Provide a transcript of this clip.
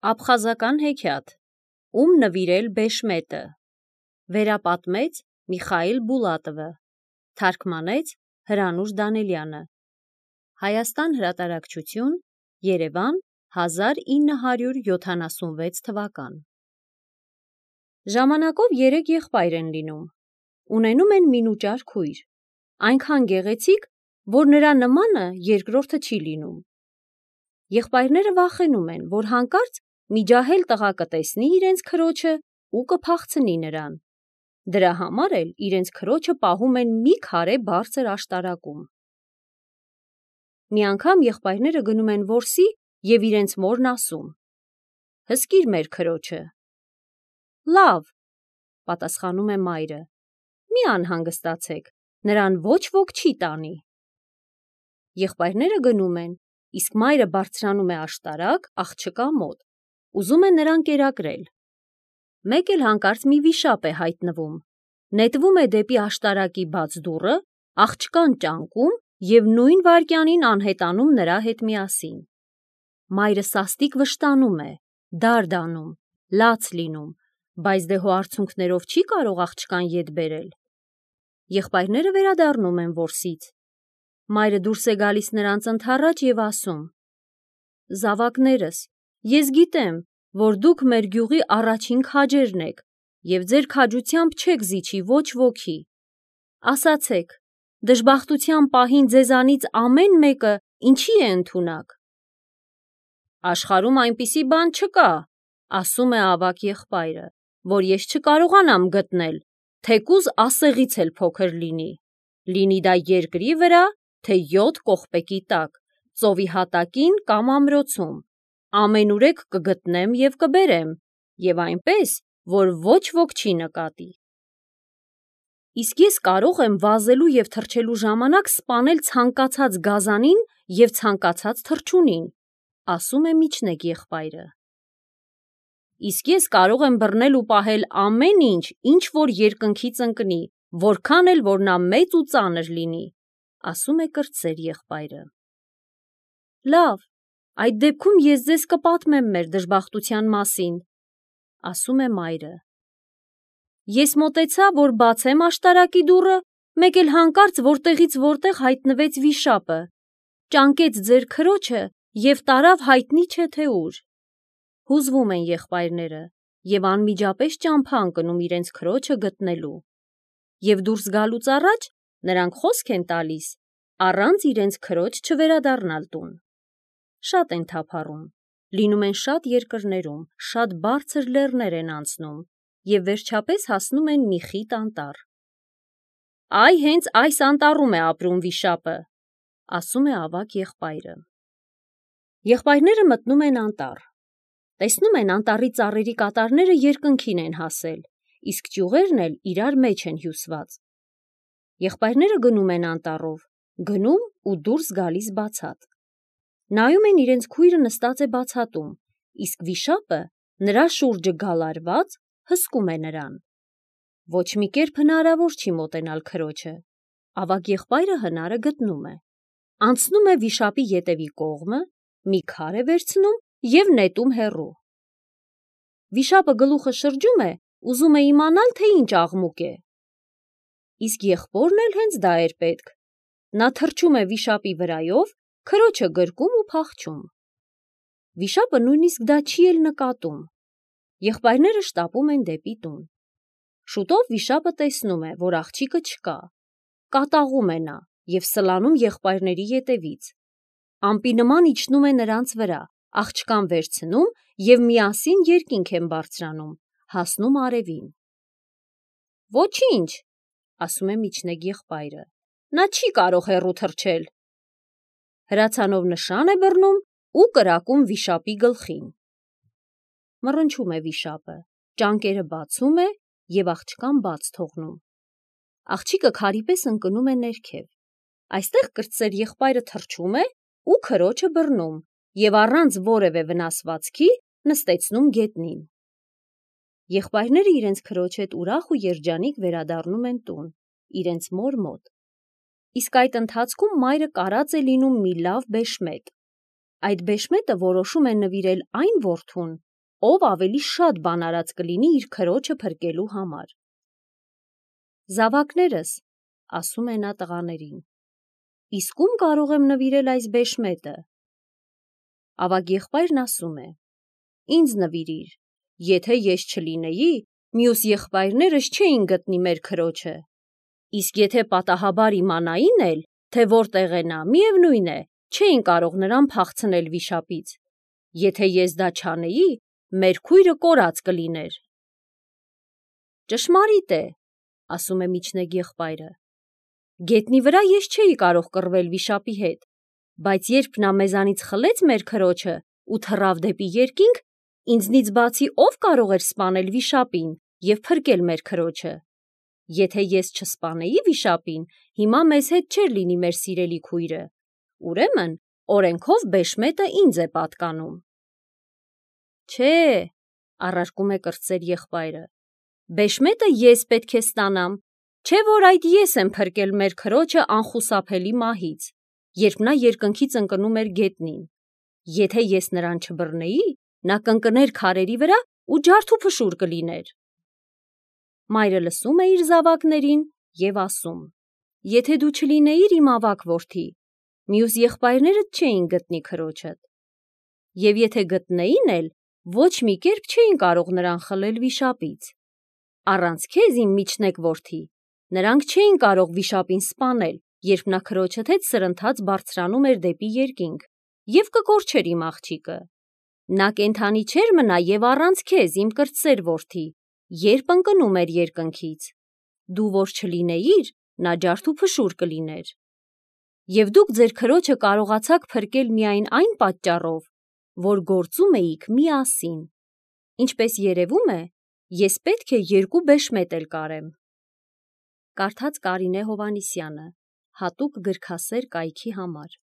Աբխազական հեքիաթ, ում նվիրել Բեշմետը, վերապատմեց Միխայիլ Բուլատովը, թարգմանեց Հրանուշ Դանելյանը, Հայաստան հրատարակչություն, Երևան, 1976 թվական։ Ժամանակով 3 եղբայր են լինում, ունենում են մինուճար քույր, այնքան գեղեցիկ, որ նրա նմանը երկրորդը չի լինում։ Եղբայրները վախենում են, որ հանկարծ մի ջահել տղա կտեսնի իրենց քրոջը ու կփախցնի նրան։ Դրա համար էլ իրենց քրոջը պահում են մի քարե բարձր աշտարակում։ Մի անգամ եղբայրները գնում են որսի և իրենց մորն ասում. «Հսկիր մեր քրոջը»։ «Լավ», պատասխանում է մայրը, «մի անհանգստացեք, նրան ոչ ոք չի տանի»։ Եղբայրները գնում են, իսկ մայրը բարձրանում է աշտարակ աղջկա մոտ, ուզում է նրան կերակրել։ Մեկ էլ հանկարծ մի վիշապ է հայտնվում, նետվում է դեպի աշտարակի բաց դուռը, աղջկան ճանկում և նույն վայրկյանին անհետանում նրա հետ միասին։ Մայրը սաստիկ վշտանում է, դարդ անում, լաց լինում, բայց դե հո արցունքներով չի կարող աղջկան ետ բերել։ Եղբայրները վերադառնում են որսից։ Մայրը դուրս է գալիս նրանց ընդառաջ և ասում. «Զավակներս, ես գիտեմ, որ դուք մեր գյուղի առաջին քաջերն եք և ձեր քաջությամբ չեք զիջի ոչ ոքի։ Ասացեք, դժբախտության պահին ձեզանից ամեն մեկը ինչի է ընդունակ»։ «Աշխարհում այնպիսի բան չկա», ասում է ավագ եղբայրը, «որ ես չկարողանամ գտնել, թեկուզ ասեղից էլ փոքր լինի դա երկրի վրա, թե 7 կողպեքի տակ, ծովի հատակին կամ ամրոցում, ամենուրեք կգտնեմ և կբերեմ, և այնպես, որ ոչ ոք չի նկատի։ Իսկ ես կարող եմ վազելու և թռչելու ժամանակ սպանել ցանկացած գազանին և ցանկացած թռչունին», ասում է միջնեկ եղբայրը։ «Իսկ ես կարող եմ բռնել ու պահել ամեն ինչ, ինչ որ երկնքից ընկնի, որքան էլ որ նա մեծ ու ծանր լինի», ասում է կրտսեր եղբայրը։ «Լավ, այդ դեպքում ես ձեզ կպատմեմ մեր դժբախտության մասին», ասում է մայրը։ «Ես մոտեցա, որ բացեմ աշտարակի դուռը, մեկ էլ հանկարծ որտեղից որտեղ հայտնվեց վիշապը, ճանկեց ձեր քրոջը և տարավ հայտնի չէ թե ուր»։ Հուզվում են եղբայրները և անմիջապես ճամփա ընկնում իրենց քրոջը գտնելու։ Եվ դուրս գալուց առաջ նրանք խոսք են տալիս առանց իրենց քրոջ չվերադառնալ տուն։ Շատ են թափառում, լինում են շատ երկրներում, շատ բարձր լեռներ են անցնում և վերջապես հասնում են մի խիտ անտառ։ «Այ հենց այս անտառում է ապրում վիշապը», ասում է ավագ եղբայրը։ Եղբայրները մտնում են անտառ։ Տեսնում են անտառի ծառերի կատարները երկնքին են հասել, իսկ ճյուղերն էլ իրար մեջ են հյուսված։ Եղբայրները գնում են անտառով, գնում ու դուրս գալիս բացատ։ Նայում են իրենց քույրը նստած է բացատում, իսկ վիշապը նրա շուրջը գալարված հսկում է նրան։ Ոչ մի կերպ հնարավոր չի մոտենալ քրոջը։ Ավագ եղբայրը հնարը գտնում է։ Անցնում է վիշապի ետևի կողմը, մի քար է վերցնում և նետում հեռու։ Վիշապը գլուխը շրջում է, ուզում է իմանալ, թե ինչ աղմուկ է։ Իսկ եղբորն էլ հենց դա էր պետք։ Նա թռչում է վիշապի վրայով, քրոջը գրկում ու փախչում։ Վիշապը նույնիսկ դա չի էլ նկատում։ Եղբայրները շտապում են դեպի տուն։ Շուտով վիշապը տեսնում է, որ աղջիկը չկա։ Կատաղում է նա և սլանում եղբայրների ետևից։ Ամպի նման իջնում է նրանց վրա, աղջկան վերցնում և միասին երկինք են բարձրանում, հասնում արևին։ «Ոչինչ», ասում է միջնեկ եղբայրը, «նա չի կարող հեռու թռչել»։ Հրացանով նշան է բռնում ու կրակում վիշապի գլխին։ Մռնչում է վիշապը, ճանկերը բացում է և աղջկան բաց թողնում։ Աղջիկը քարի պես ընկնում է ներքև։ Այստեղ կրտսեր եղբայրը թռչում է ու քրոջը բռնում և առանց որևէ վնասվածքի նստեցնում գետնին։ Եղբայրները իրենց քրոջ հետ ուրախ ու երջանիկ վերադառնում են տուն, իրենց մոր մոտ։ Իսկ այդ ընթացքում մայրը կարած է լինում մի լավ բեշմետ։ Այդ բեշմետը որոշում է նվիրել այն որդուն, ով ավելի շատ բան արած կլինի իր քրոջը փրկելու համար։ Զավակներս, ասում է նա տղաներին, իսկ ում կարող եմ նվիրել այս բեշմետը։ Ավագ եղբայրն ասում է. ինձ նվիրիր, եթե ես չլինեի, մյուս եղբայրներս չէին գտնի մեր քրոջը, իսկ եթե պատահաբար իմանային էլ, թե որտեղ է նա, միևնույն է, չէին կարող նրան փախցնել վիշապից։ Եթե ես դա չանեի, մեր քույրը կորած կլիներ։ Ճշմարիտ է, ասում է միջնեկ եղբայրը։ Գետնի վրա ես չէի կարող կռվել վիշապի հետ, բայց երբ նա մեզանից խլեց մեր քրոջը ու թռավ դեպի երկինք, ինձնից բացի ով կարող էր սպանել վիշապին և փրկել մեր քրոջը։ Եթե ես չսպանեի վիշապին, հիմա մեզ հետ չէր լինի մեր սիրելի քույրը, ուրեմն օրենքով բեշմետը ինձ է պատկանում։ Չէ, առարկում է կրտսեր եղբայրը, բեշմետը ես պետք է ստանամ, չէ որ այդ ես եմ փրկել մեր քրոջը անխուսափելի մահից, երբ նա երկնքից ընկնում էր գետնին։ Եթե ես նրան չբռնեի, նա կընկներ քարերի վրա ու ջարդուփշուր կլիներ։ Մայրը լսում է իր զավակներին և ասում. եթե դու չլինեիր իմ ավագ որդի, մյուս եղբայրներդ չէին գտնի քրոջդ։ Եվ եթե գտնեին էլ, ոչ մի կերպ չէին կարող նրան խլել վիշապից։ Առանց քեզ, իմ միջնեկ որդի, նրանք չէին կարող վիշապին սպանել, երբ նա քրոջդ հետ սրընթաց բարձրանում էր դեպի երկինք, և կկորչեր իմ աղջիկը։ Նա կենդանի չէր մնա և առանց քեզ, իմ կրտսեր որդի, երբ ընկնում էր երկնքից։ Դու որ չլինեիր, նա ջարդուփշուր կլիներ։ Եվ դուք ձեր քրոջը կարողացաք փրկել միայն այն պատճառով, որ գործում էիք միասին։ Ինչպես երևում է, ես պետք է 2 բեշմետ էլ կարեմ։ Կարդաց Կարինե Հովհաննիսյանը, հատուկ գրքասեր կայքի համար։